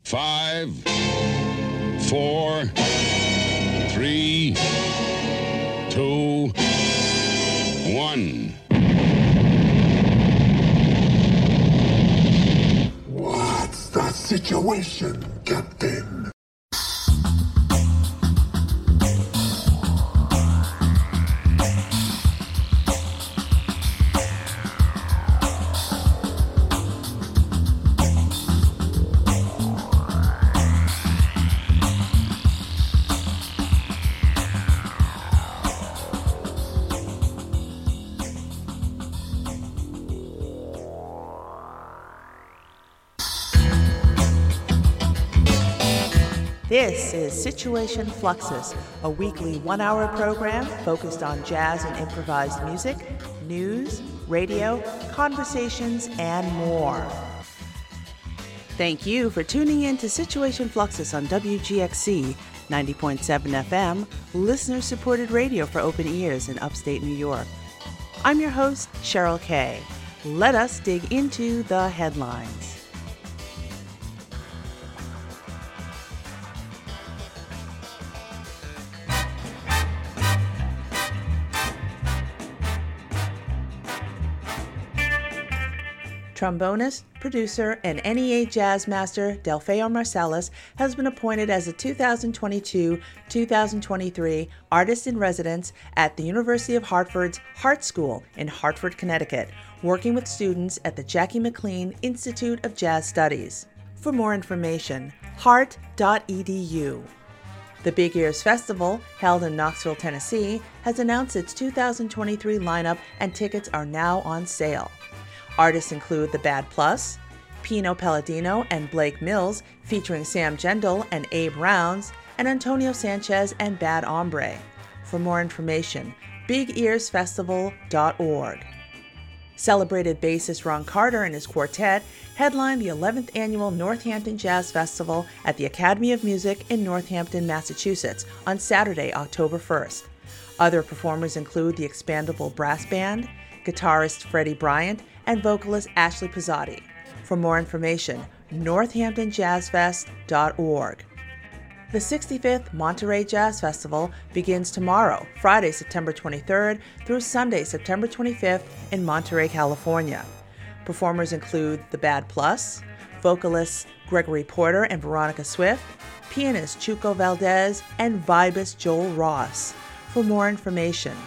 5, 4, 3, 2, 1. What's the situation, Captain? This is Situation Fluxus, a weekly one-hour program focused on jazz and improvised music, news, radio, conversations, and more. Thank you for tuning in to Situation Fluxus on WGXC 90.7 FM, listener-supported radio for open ears in upstate New York. I'm your host, Cheryl Kay. Let us dig into the headlines. Trombonist, producer, and NEA jazz master Delfeo Marsalis has been appointed as a 2022-2023 Artist in Residence at the University of Hartford's Hart School in Hartford, Connecticut, working with students at the Jackie McLean Institute of Jazz Studies. For more information, hart.edu. The Big Ears Festival, held in Knoxville, Tennessee, has announced its 2023 lineup and tickets are now on sale. Artists include The Bad Plus, Pino Palladino and Blake Mills featuring Sam Gendel and Abe Rounds, and Antonio Sanchez and Bad Hombre. For more information, bigearsfestival.org. Celebrated bassist Ron Carter and his quartet headlined the 11th annual Northampton Jazz Festival at the Academy of Music in Northampton, Massachusetts on Saturday, October 1st. Other performers include the Expandable Brass Band, guitarist Freddie Bryant, and vocalist Ashley Pizzotti. For more information, northamptonjazzfest.org. The 65th Monterey Jazz Festival begins tomorrow, Friday, September 23rd through Sunday, September 25th in Monterey, California. Performers include The Bad Plus, vocalists Gregory Porter and Veronica Swift, pianist Chuco Valdez, and vibist Joel Ross. For more information,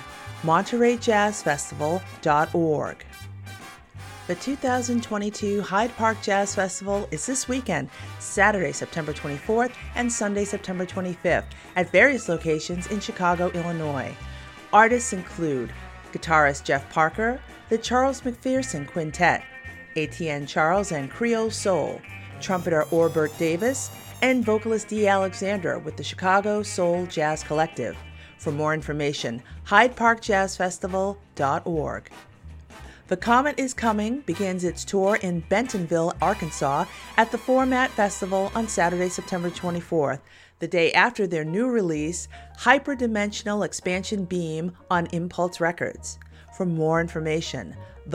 montereyjazzfestival.org. The 2022 Hyde Park Jazz Festival is this weekend, Saturday, September 24th and Sunday, September 25th, at various locations in Chicago, Illinois. Artists include guitarist Jeff Parker, the Charles McPherson Quintet, Etienne Charles and Creole Soul, trumpeter Orbert Davis, and vocalist Dee Alexander with the Chicago Soul Jazz Collective. For more information, hydeparkjazzfestival.org. The Comet is Coming begins its tour in Bentonville, Arkansas at the Format Festival on Saturday, September 24th, the day after their new release, Hyperdimensional Expansion Beam on Impulse Records. For more information,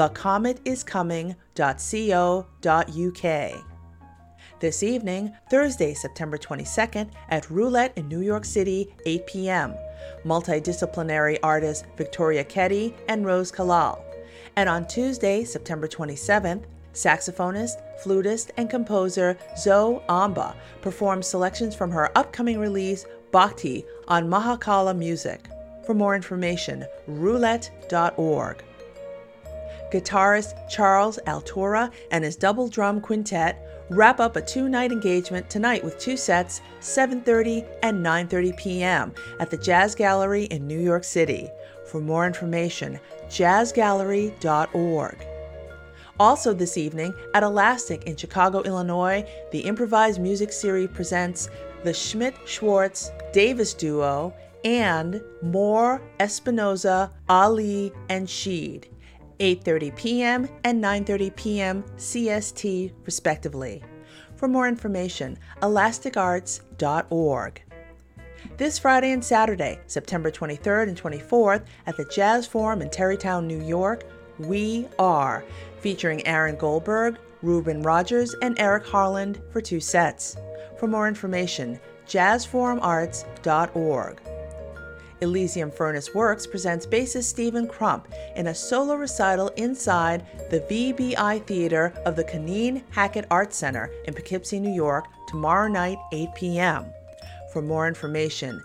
thecometiscoming.co.uk. This evening, Thursday, September 22nd, at Roulette in New York City, 8 p.m., multidisciplinary artists Victoria Ketty and Rose Kalal. And on Tuesday, September 27th, saxophonist, flutist, and composer Zoe Amba performs selections from her upcoming release, Bhakti, on Mahakala Music. For more information, roulette.org. Guitarist Charles Altura and his double drum quintet wrap up a two-night engagement tonight with two sets, 7:30 and 9:30 p.m. at the Jazz Gallery in New York City. For more information, jazzgallery.org. Also this evening, at Elastic in Chicago, Illinois, the Improvised Music Series presents the Schmidt-Schwartz Davis Duo and Moore, Espinoza, Ali, and Sheed, 8:30 p.m. and 9:30 p.m. CST, respectively. For more information, elasticarts.org. This Friday and Saturday, September 23rd and 24th, at the Jazz Forum in Terrytown, New York, We Are, featuring Aaron Goldberg, Ruben Rogers, and Eric Harland for two sets. For more information, jazzforumarts.org. Elysium Furnace Works presents bassist Stephen Crump in a solo recital inside the VBI Theater of the Caneen Hackett Arts Center in Poughkeepsie, New York, tomorrow night, 8 p.m. For more information,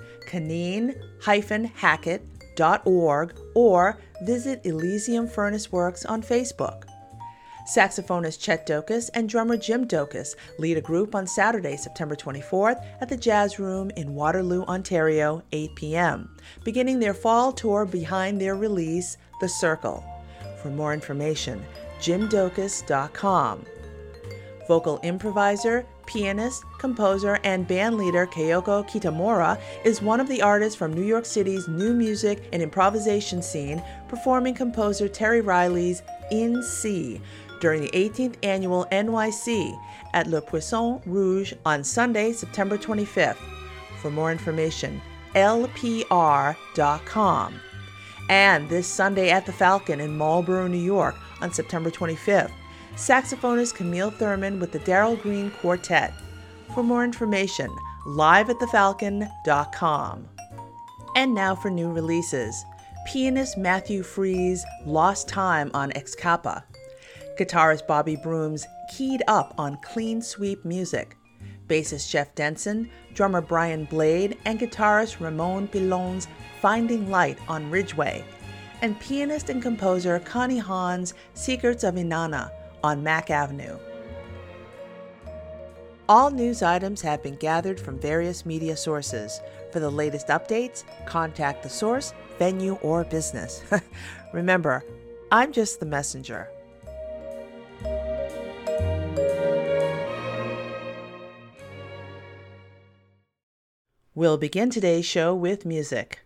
caneen-hackett.org or visit Elysium Furnace Works on Facebook. Saxophonist Chet Dokas and drummer Jim Dokas lead a group on Saturday, September 24th at the Jazz Room in Waterloo, Ontario, 8 p.m., beginning their fall tour behind their release, The Circle. For more information, jimdokas.com. Vocal improviser, pianist, composer, and bandleader Kyoko Kitamura is one of the artists from New York City's new music and improvisation scene, performing composer Terry Riley's In C during the 18th annual NYC at Le Poisson Rouge on Sunday, September 25th. For more information, lpr.com. And this Sunday at the Falcon in Marlborough, New York on September 25th, saxophonist Camille Thurman with the Darrell Green Quartet. For more information, liveatthefalcon.com. And now for new releases. Pianist Matthew Free's Lost Time on Excappa. Guitarist Bobby Broom's Keyed Up on Clean Sweep Music. Bassist Jeff Denson, drummer Brian Blade, and guitarist Ramon Pilon's Finding Light on Ridgeway. And pianist and composer Connie Hahn's Secrets of Inanna on Mack Avenue. All news items have been gathered from various media sources. For the latest updates, contact the source, venue, or business. Remember, I'm just the messenger. We'll begin today's show with music.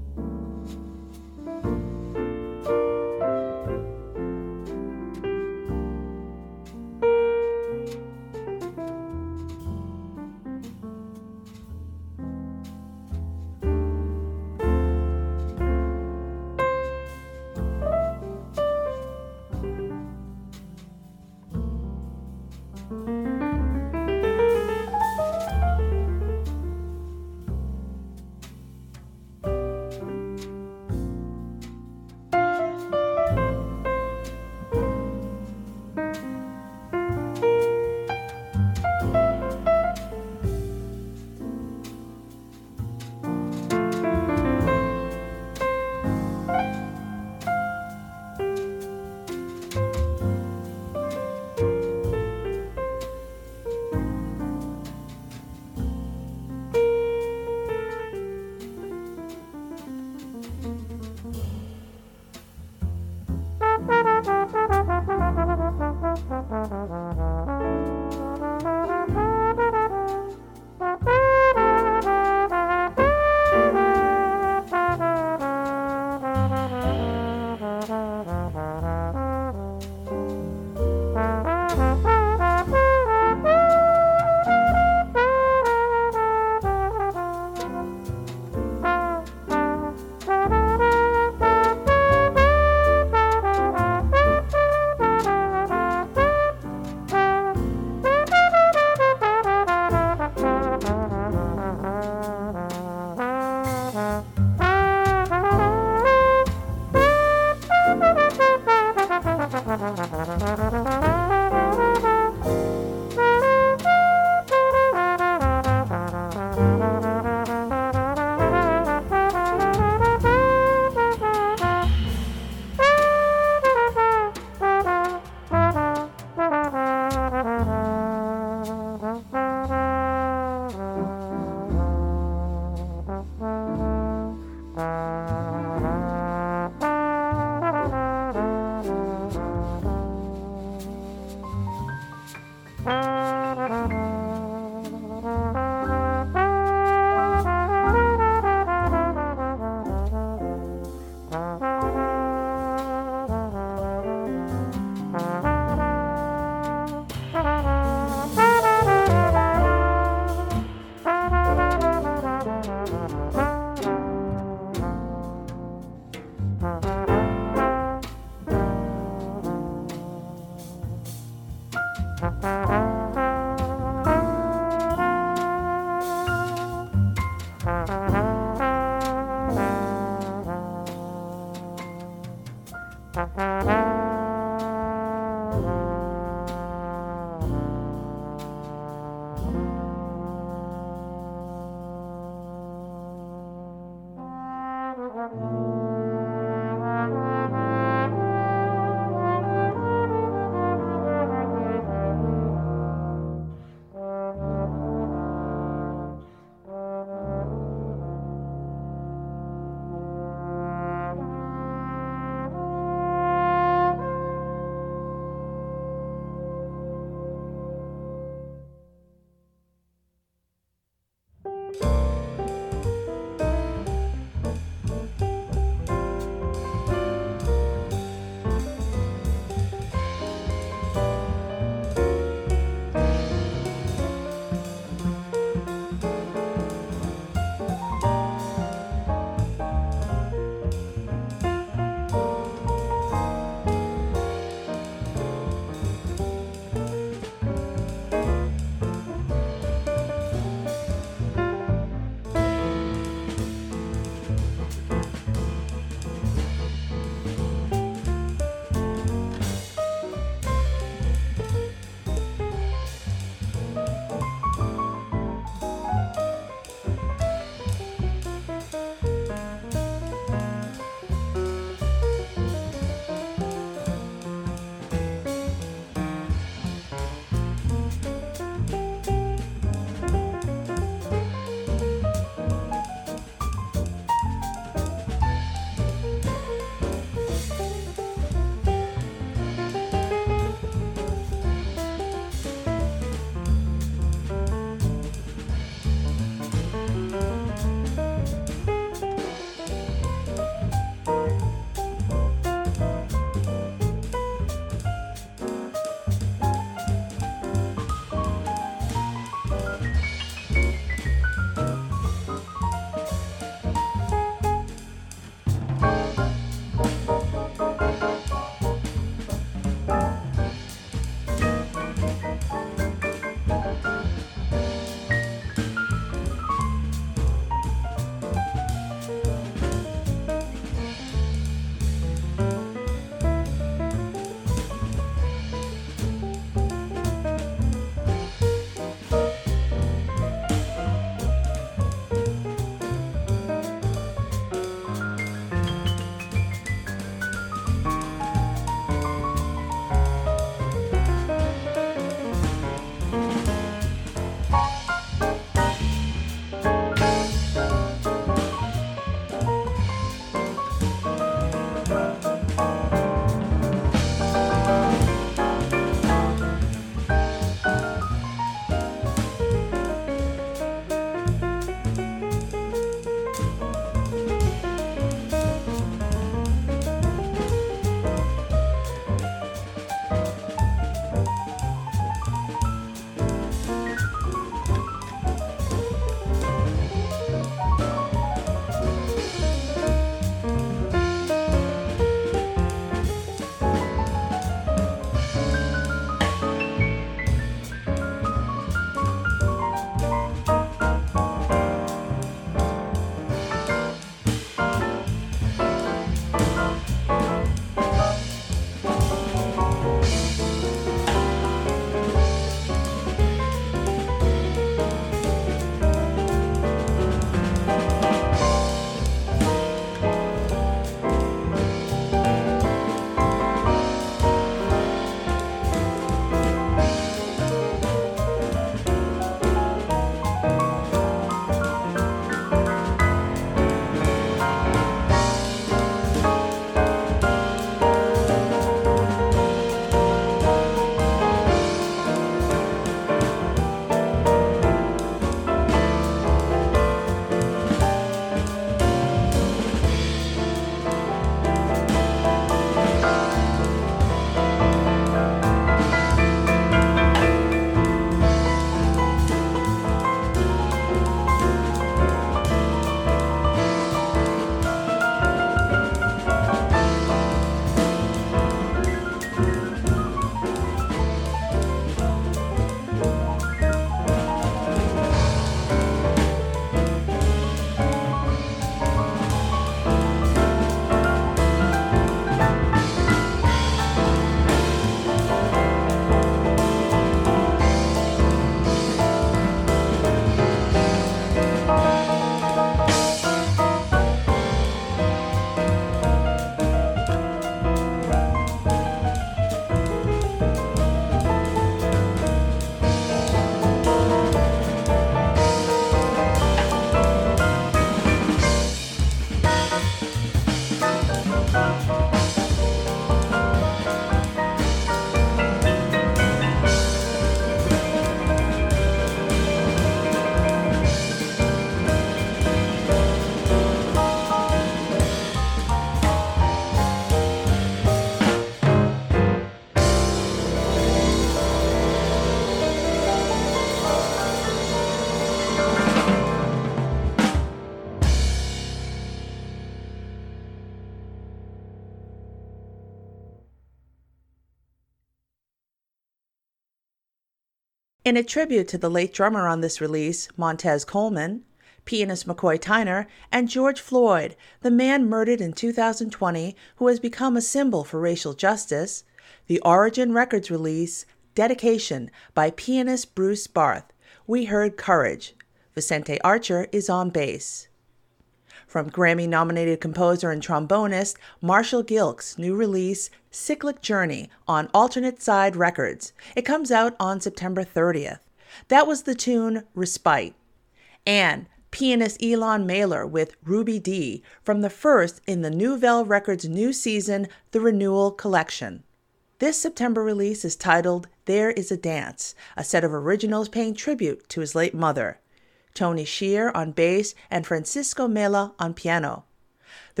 In a tribute to the late drummer on this release, Montez Coleman, pianist McCoy Tyner, and George Floyd, the man murdered in 2020 who has become a symbol for racial justice, the Origin Records release, Dedication by pianist Bruce Barth, we heard Courage. Vicente Archer is on bass. From Grammy-nominated composer and trombonist Marshall Gilk's new release, Cyclic Journey, on Alternate Side Records. It comes out on September 30th. That was the tune Respite. And pianist Elon Mailer with Ruby Dee from the first in the Nouvelle Records new season, The Renewal Collection. This September release is titled There Is a Dance, a set of originals paying tribute to his late mother. Tony Shear on bass, and Francisco Mela on piano. The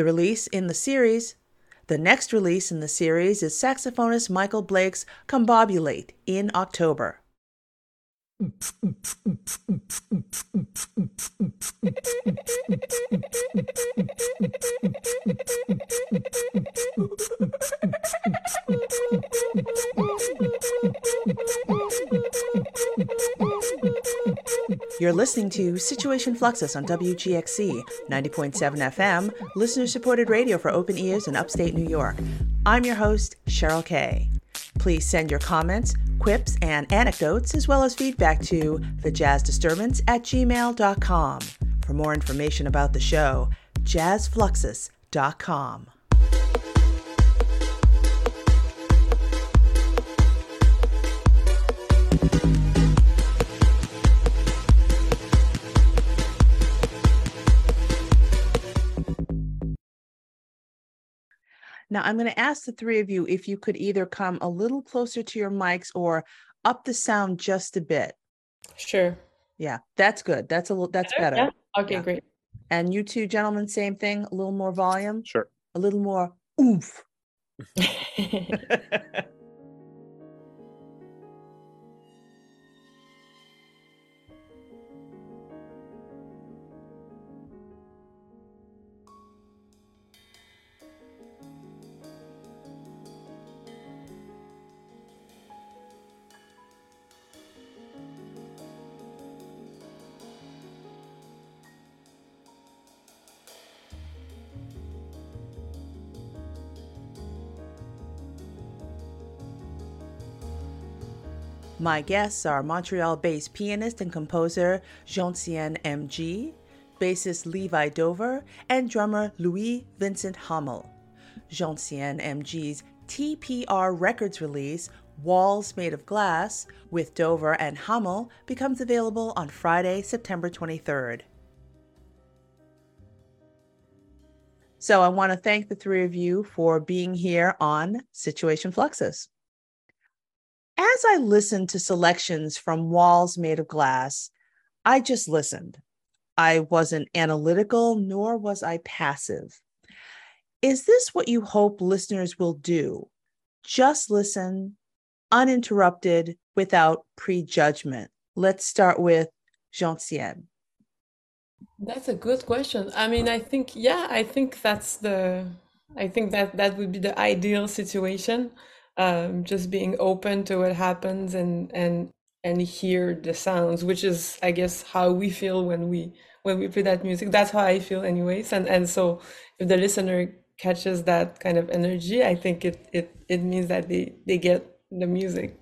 next release in the series is saxophonist Michael Blake's Combobulate in October. You're listening to Situation Fluxus on WGXC 90.7 FM, listener-supported radio for open ears in upstate New York. I'm your host, Cheryl Kay. Please send your comments, quips, and anecdotes, as well as feedback to thejazzdisturbance@gmail.com. For more information about the show, jazzfluxus.com. Now, I'm going to ask the three of you if you could either come a little closer to your mics or up the sound just a bit. Sure. Yeah, that's good. That's better. Yeah? Okay, yeah. Great. And you two gentlemen, same thing, a little more volume? Sure. A little more oomph. My guests are Montreal-based pianist and composer Jean-Tien M.G., bassist Levi Dover, and drummer Louis Vincent Hummel. Jean-Tien M.G.'s TPR Records release, Walls Made of Glass, with Dover and Hummel, becomes available on Friday, September 23rd. So I want to thank the three of you for being here on Situation Fluxus. As I listened to selections from Walls Made of Glass, I just listened. I wasn't analytical, nor was I passive. Is this what you hope listeners will do? Just listen, uninterrupted, without prejudgment. Let's start with Jean-Tien. That's a good question. I mean, I think that would be the ideal situation. Just being open to what happens and hear the sounds, which is, I guess, how we feel when we play that music. That's how I feel anyways. And so if the listener catches that kind of energy, I think it means that they get the music.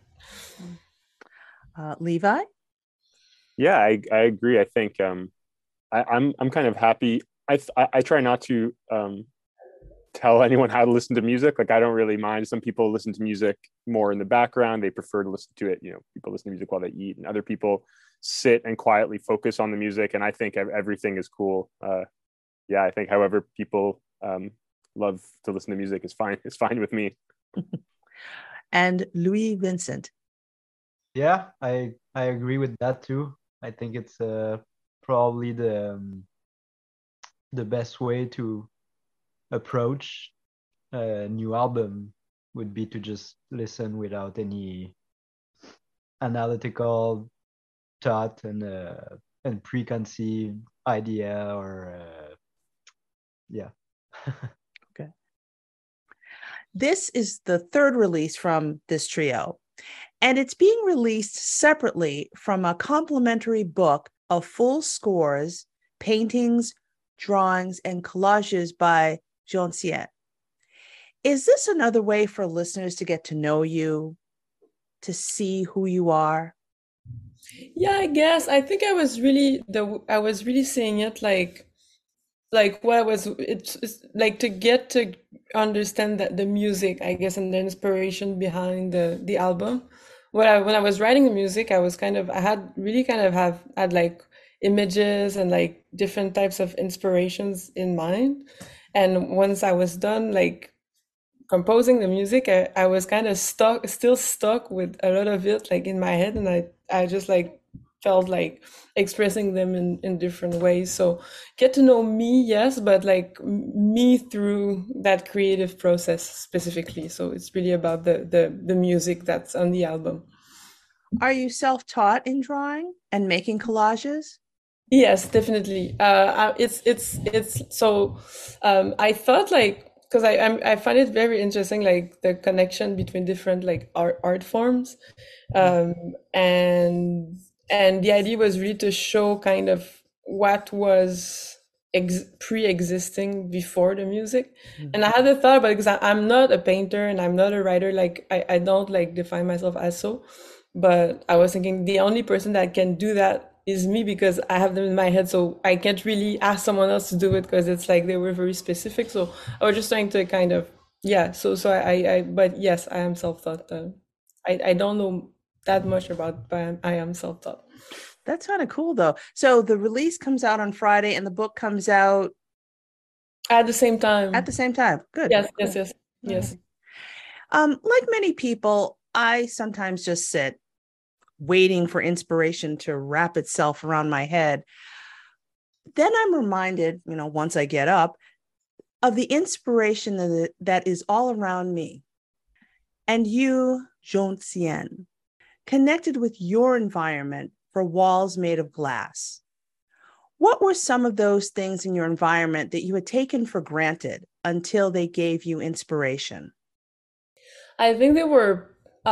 Levi? Yeah, I agree. I think I'm kind of happy. I try not to tell anyone how to listen to music. Like, I don't really mind. Some people listen to music more in the background. They prefer to listen to it. You know, people listen to music while they eat, and other people sit and quietly focus on the music. And I think everything is cool. I think however people love to listen to music. It's fine. It's fine with me. And Louis Vincent. Yeah, I agree with that too. I think it's probably the best way to approach a new album would be to just listen without any analytical thought and preconceived idea or yeah. Okay. This is the third release from this trio, and it's being released separately from a complimentary book of full scores, paintings, drawings, and collages by Joncien. Is this another way for listeners to get to know you, to see who you are? Yeah, I guess. I think I was really seeing it like what I was it's like to get to understand that the music, I guess, and the inspiration behind the album. When I was writing the music, I had really kind of had like images and like different types of inspirations in mind. And once I was done like composing the music, I was kind of still stuck with a lot of it like in my head, and I just like felt like expressing them in different ways. So get to know me, yes, but like me through that creative process specifically. So it's really about the music that's on the album. Are you self-taught in drawing and making collages? Yes, definitely. It's so I thought like because I find it very interesting like the connection between different like art forms, and the idea was really to show kind of what was pre-existing before the music. And I had a thought about it because I'm not a painter and I'm not a writer. Like I don't like define myself as so, but I was thinking the only person that can do that is me because I have them in my head. So I can't really ask someone else to do it because it's like they were very specific. So I was just trying to kind of, yeah. So I but yes, I am self-taught. I don't know that much about, but I am self-taught. That's kind of cool though. So the release comes out on Friday and the book comes out at the same time. At the same time. Good. Yes, cool. yes. Like many people, I sometimes just sit waiting for inspiration to wrap itself around my head. Then I'm reminded, once I get up, of the inspiration that is all around me. And you, Joncien, connected with your environment for walls made of glass. What were some of those things in your environment that you had taken for granted until they gave you inspiration? I think they were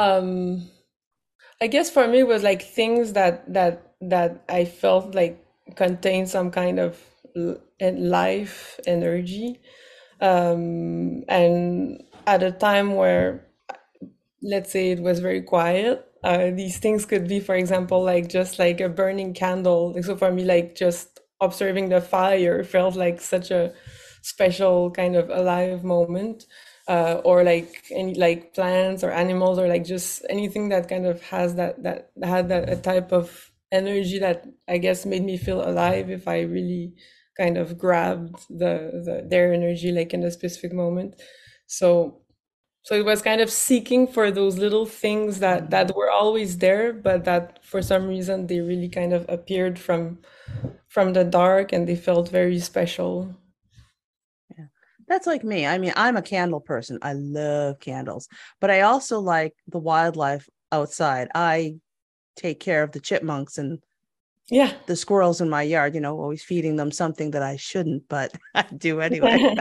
I guess for me it was like things that I felt like contained some kind of life energy, and at a time where, let's say, it was very quiet, these things could be, for example, like just like a burning candle. So for me, like just observing the fire felt like such a special kind of alive moment. Or like any like plants or animals or like just anything that kind of has that had that a type of energy that I guess made me feel alive if I really kind of grabbed their energy like in a specific moment. So it was kind of seeking for those little things that were always there, but that for some reason they really kind of appeared from the dark and they felt very special. That's like me. I mean, I'm a candle person. I love candles, but I also like the wildlife outside. I take care of the chipmunks and the squirrels in my yard, always feeding them something that I shouldn't, but I do anyway.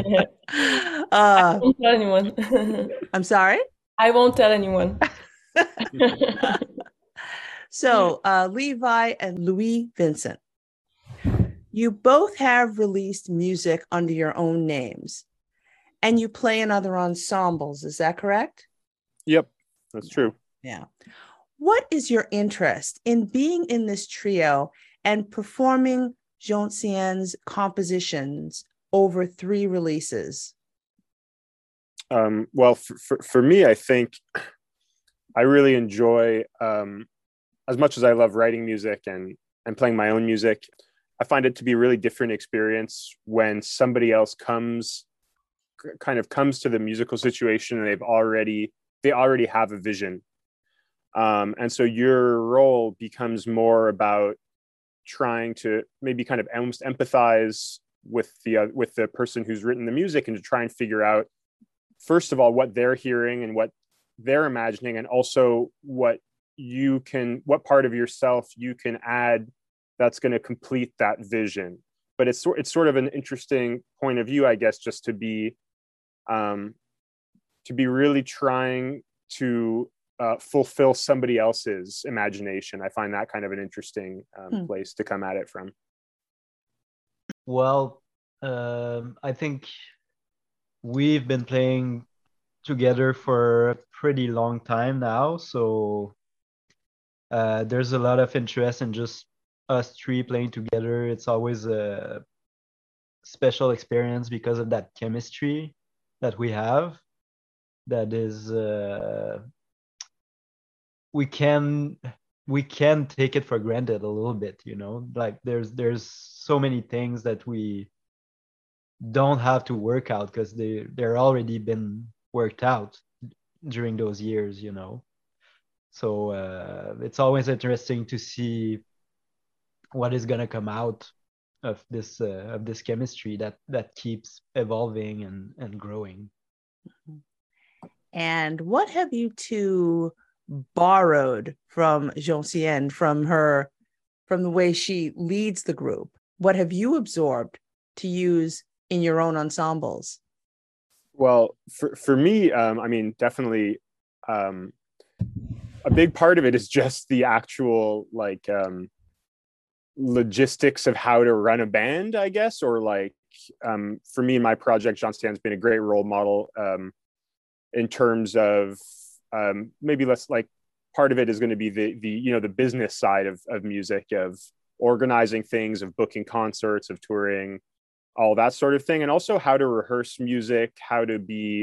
I won't tell anyone. I'm sorry? I won't tell anyone. So Levi and Louis Vincent, you both have released music under your own names, and you play in other ensembles. Is that correct? Yep, that's true. Yeah. What is your interest in being in this trio and performing Joncien's compositions over 3 releases? Well, for me, I think I really enjoy, as much as I love writing music and playing my own music, I find it to be a really different experience when somebody else comes kind of comes to the musical situation and they already have a vision. And so your role becomes more about trying to maybe kind of almost empathize with the person who's written the music, and to try and figure out, first of all, what they're hearing and what they're imagining, and also what part of yourself you can add that's going to complete that vision. But it's sort of an interesting point of view, I guess, just to be really trying to fulfill somebody else's imagination. I find that kind of an interesting place to come at it from. Well, I think we've been playing together for a pretty long time now, so there's a lot of interest in just us three playing together. It's always a special experience because of that chemistry that we have. That is, we can take it for granted a little bit, you know. Like there's so many things that we don't have to work out because they're already been worked out during those years, you know. So it's always interesting to see what is going to come out of this chemistry that keeps evolving and growing. And what have you two borrowed from Josiane, from the way she leads the group? What have you absorbed to use in your own ensembles? Well, for me, I mean, definitely a big part of it is just the actual like logistics of how to run a band, I guess, or like for me in my project, Josiane's been a great role model in terms of maybe less like part of it is going to be the business side of music, of organizing things, of booking concerts, of touring, all that sort of thing, and also how to rehearse music, how to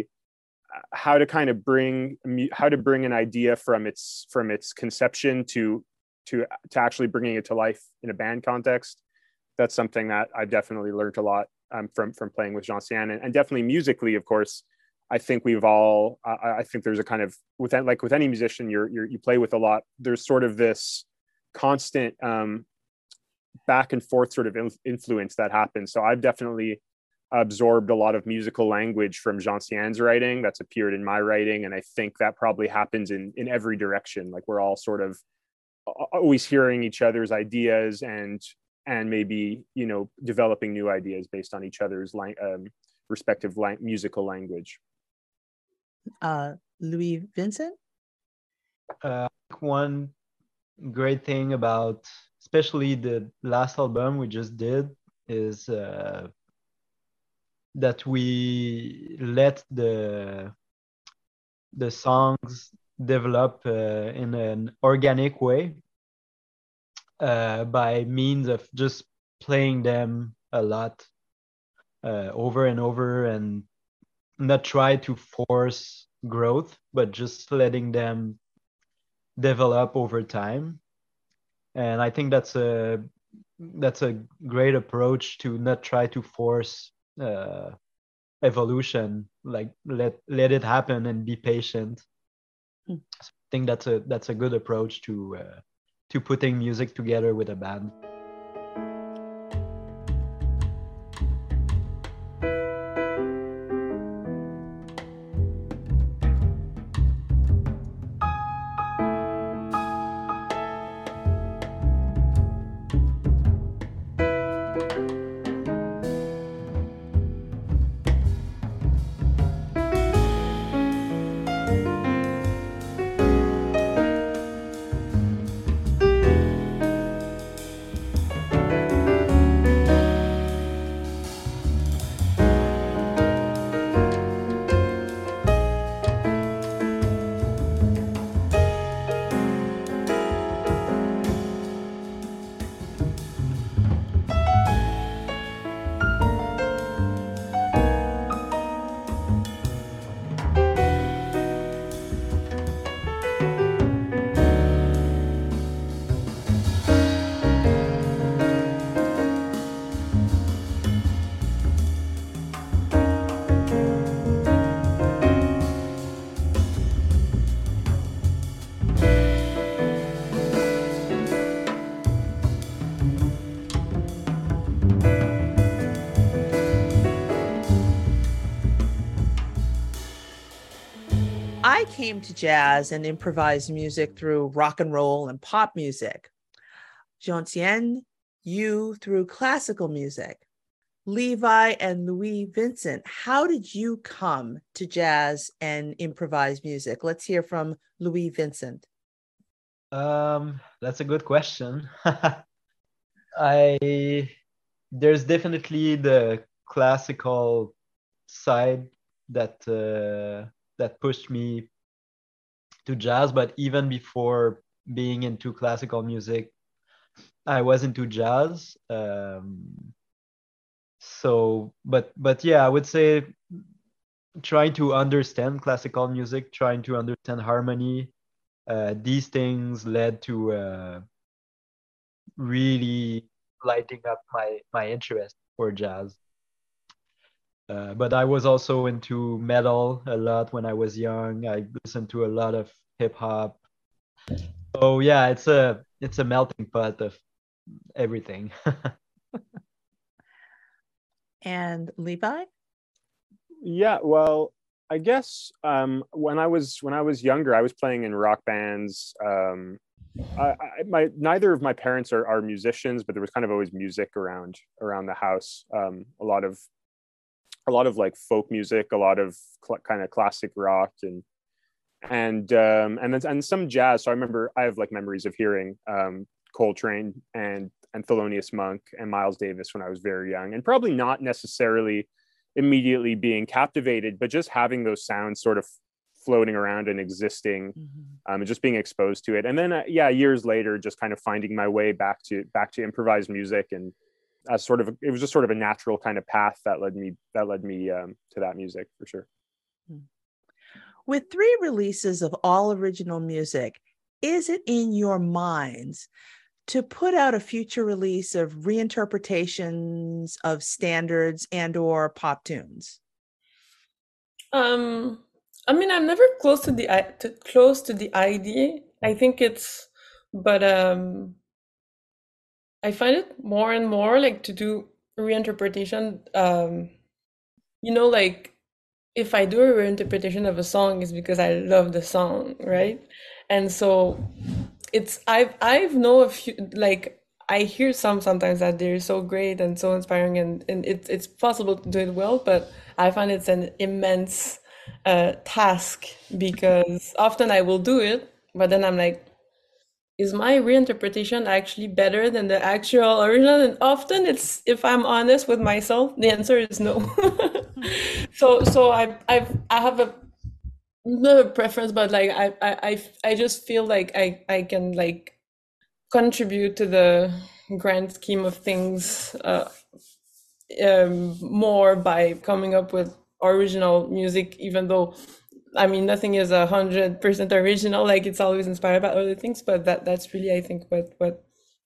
bring an idea from its conception to actually bringing it to life in a band context. That's something that I've definitely learned a lot from playing with Josiane, and definitely musically, of course. I think I think there's a kind of, with any musician you play with a lot, there's sort of this constant back and forth sort of influence that happens. So I've definitely absorbed a lot of musical language from Josiane's writing that's appeared in my writing. And I think that probably happens in every direction. Like we're all sort of always hearing each other's ideas and maybe, you know, developing new ideas based on each other's respective musical language. Louis Vincent? One great thing about especially the last album we just did is that we let the songs develop in an organic way by means of just playing them a lot over and over, and not try to force growth, but just letting them develop over time. And I think that's a great approach, to not try to force evolution, like let it happen and be patient. So I think that's a good approach to putting music together with a band. I came to jazz and improvised music through rock and roll and pop music. Jean-Sien, you through classical music. Levi and Louis Vincent, how did you come to jazz and improvised music? Let's hear from Louis Vincent. That's a good question. There's definitely the classical side that pushed me to jazz, but even before being into classical music, I was into jazz. But yeah, I would say trying to understand classical music, trying to understand harmony, these things led to really lighting up my interest for jazz. But I was also into metal a lot when I was young. I listened to a lot of hip hop. So yeah, it's a melting pot of everything. And Levi? Yeah, well, I guess when I was younger, I was playing in rock bands. Neither of my parents are musicians, but there was kind of always music around the house. A lot of like folk music, a lot of kind of classic rock, and some jazz. So I remember I have like memories of hearing Coltrane and Thelonious Monk and Miles Davis when I was very young, and probably not necessarily immediately being captivated, but just having those sounds sort of floating around and existing, and just being exposed to it. And then years later, just kind of finding my way back to improvised music, and it was just sort of a natural kind of path that led me to that music for sure. With 3 releases of all original music, is it in your minds to put out a future release of reinterpretations of standards and or pop tunes? I mean, I'm never close to the idea. I think it's, but I find it more and more like to do reinterpretation. Like if I do a reinterpretation of a song, it's because I love the song, right? And so I've know a few, like I hear sometimes that they're so great and so inspiring, and it's possible to do it well, but I find it's an immense task, because often I will do it, but then I'm like, is my reinterpretation actually better than the actual original? And often it's, if I'm honest with myself, the answer is no. So I have a not a preference, but like I just feel like I can like contribute to the grand scheme of things more by coming up with original music, even though I mean nothing is 100% original. Like it's always inspired by other things, but that's really I think what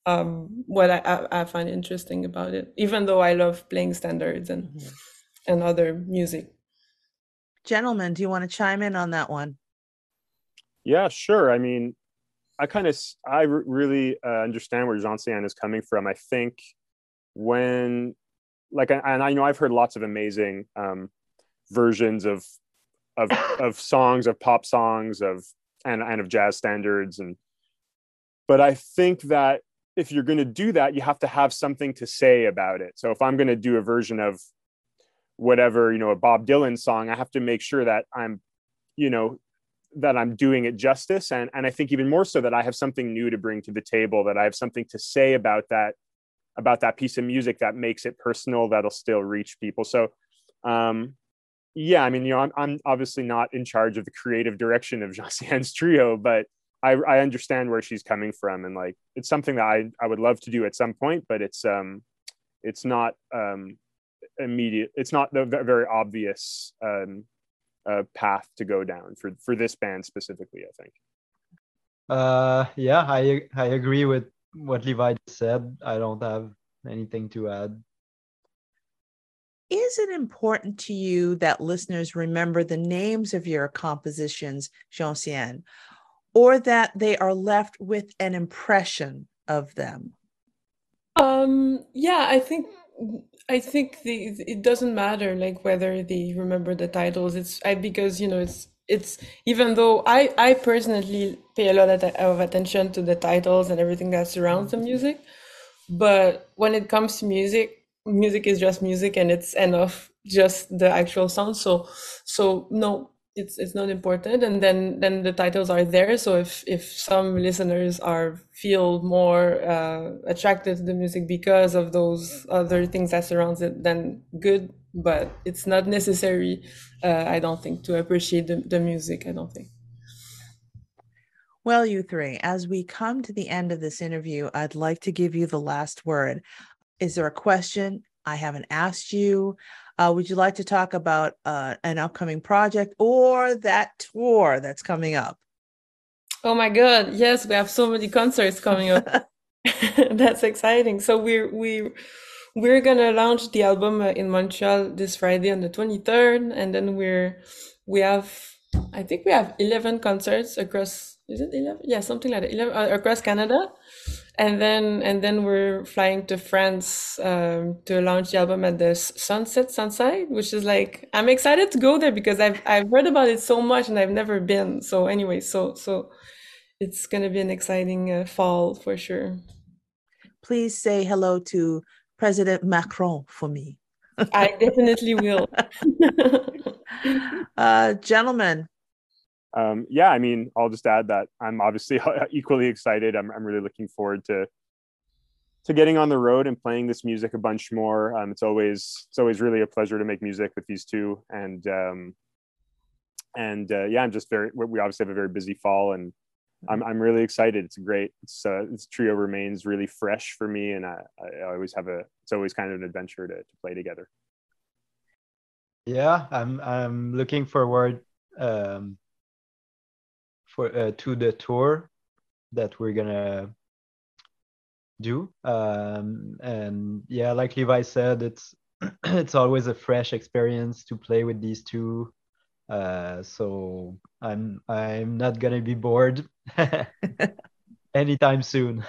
I find interesting about it. Even though I love playing standards and other music. Gentlemen, do you want to chime in on that one? Yeah, sure. I mean, I really understand where Jean-Sien is coming from. I think when, like, and I know I've heard lots of amazing versions of songs, of pop songs, and of jazz standards, but I think that if you're going to do that, you have to have something to say about it. So if I'm going to do a version of whatever, a Bob Dylan song, I have to make sure that I'm doing it justice. And I think even more so that I have something new to bring to the table, that I have something to say about that piece of music that makes it personal, that'll still reach people. So, yeah, I mean, I'm obviously not in charge of the creative direction of Jean-Sien's trio, but I understand where she's coming from. And like, it's something that I would love to do at some point, but it's not immediate. It's not the very obvious path to go down for this band specifically, I think. Yeah, I agree with what Levi said. I don't have anything to add. Is it important to you that listeners remember the names of your compositions, Jean-Sien, or that they are left with an impression of them? Yeah, I think it doesn't matter like whether they remember the titles. It's because it's even though I personally pay a lot of attention to the titles and everything that surrounds the music, but when it comes to music, music is just music, and it's enough just the actual sound. So no, it's not important. And then the titles are there. So if some listeners feel more attracted to the music because of those other things that surrounds it, then good. But it's not necessary, I don't think, to appreciate the music. I don't think. Well, you three, as we come to the end of this interview, I'd like to give you the last word. Is there a question I haven't asked you? Would you like to talk about an upcoming project or that tour that's coming up? Oh my God, yes, we have so many concerts coming up. That's exciting. So we're gonna launch the album in Montreal this Friday on the 23rd, and then I think we have 11 concerts across. Is it 11? Yeah, something like that. 11 across Canada, and then we're flying to France to launch the album at the Sunside, which is like, I'm excited to go there because I've heard about it so much and I've never been. So anyway, so it's gonna be an exciting fall for sure. Please say hello to President Macron for me. I definitely will. Gentlemen. Yeah, I mean, I'll just add that I'm obviously equally excited. I'm really looking forward to getting on the road and playing this music a bunch more. It's always really a pleasure to make music with these two, and yeah, we obviously have a very busy fall, and I'm really excited. It's great. This trio remains really fresh for me, and I always it's always kind of an adventure to play together. Yeah, I'm looking forward to the tour that we're gonna do, and yeah, like Levi said, it's it's always a fresh experience to play with these two. So I'm not gonna be bored anytime soon.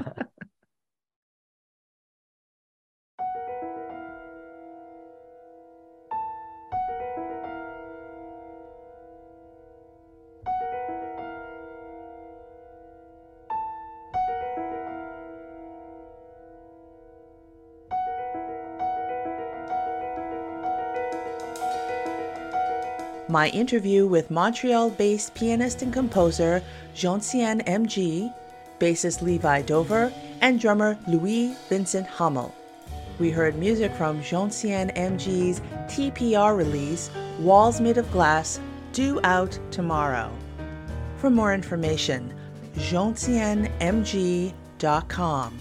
My interview with Montreal-based pianist and composer Jean-Tien M.G., bassist Levi Dover, and drummer Louis Vincent Hummel. We heard music from Jean-Tien M.G.'s TPR release, Walls Made of Glass, due out tomorrow. For more information, jeantienmg.com.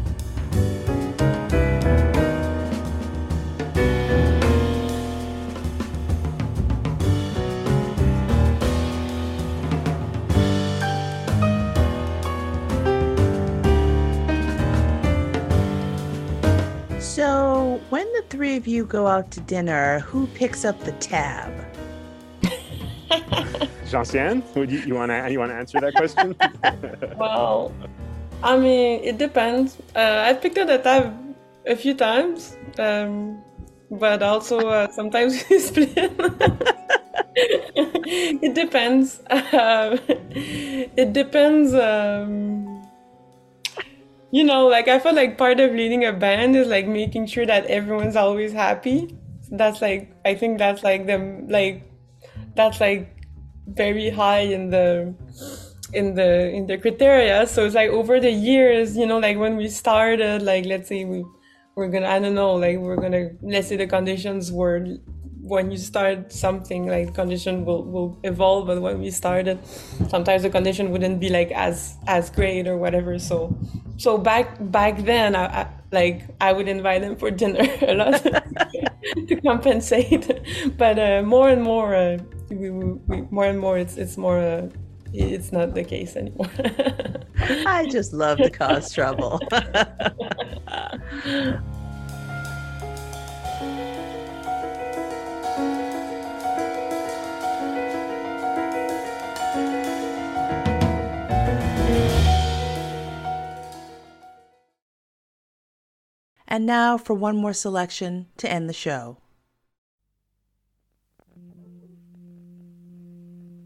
So, when the three of you go out to dinner, who picks up the tab? Jean-Tien, you want to answer that question? Well, I mean, it depends. I picked up the tab a few times, but also sometimes we split. It depends. It depends. You know, like I feel like part of leading a band is like making sure that everyone's always happy. That's like, I think that's like that's like very high in the criteria. So it's like over the years, you know, like when we started, like let's say we're gonna, I don't know, like let's say the conditions were, when you start something, like the condition will evolve, but when we started, sometimes the condition wouldn't be like as great or whatever. So back then, I would invite them for dinner a lot to compensate. But more and more, it's not the case anymore. I just love to cause trouble. And now for one more selection to end the show.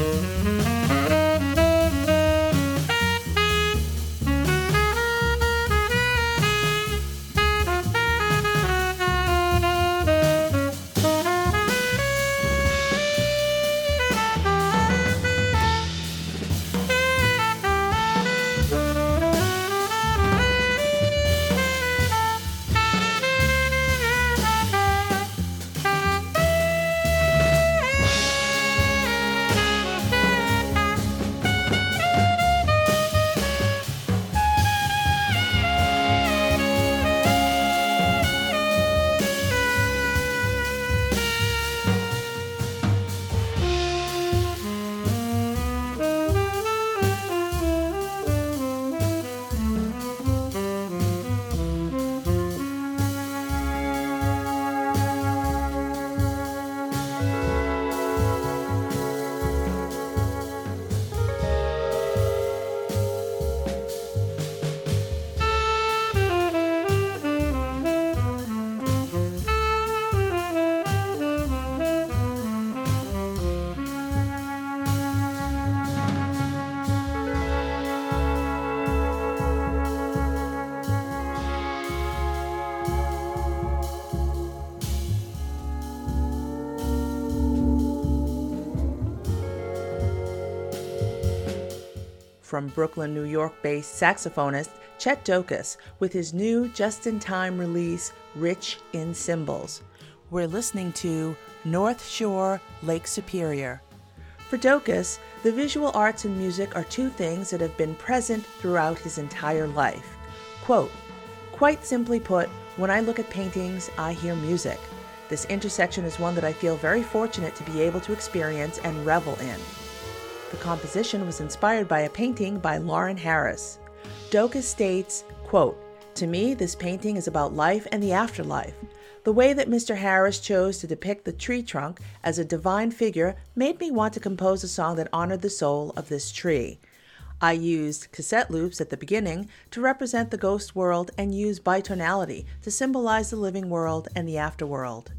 From Brooklyn, New York-based saxophonist Chet Dokas with his new just-in-time release, Rich in Symbols. We're listening to North Shore, Lake Superior. For Dokas, the visual arts and music are two things that have been present throughout his entire life. Quote, "Quite simply put, when I look at paintings, I hear music. This intersection is one that I feel very fortunate to be able to experience and revel in." The composition was inspired by a painting by Lauren Harris. Dokas states, quote, "To me, this painting is about life and the afterlife. The way that Mr. Harris chose to depict the tree trunk as a divine figure made me want to compose a song that honored the soul of this tree. I used cassette loops at the beginning to represent the ghost world and used bitonality to symbolize the living world and the afterworld."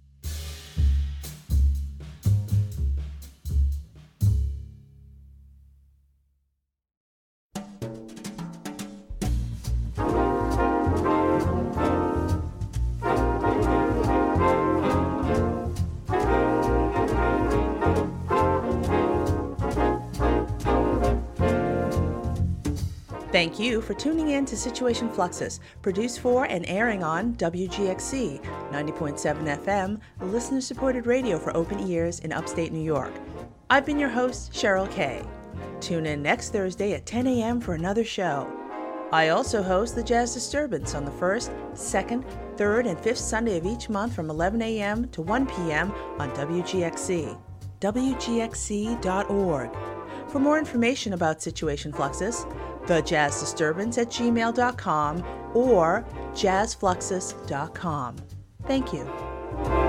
Thank you for tuning in to Situation Fluxus, produced for and airing on WGXC 90.7 FM, listener-supported radio for open ears in upstate New York. I've been your host, Cheryl Kay. Tune in next Thursday at 10 a.m. for another show. I also host the Jazz Disturbance on the 1st, 2nd, 3rd, and 5th Sunday of each month from 11 a.m. to 1 p.m. on WGXC. WGXC.org. For more information about Situation Fluxus, thejazzdisturbance@gmail.com or jazzfluxus.com. Thank you.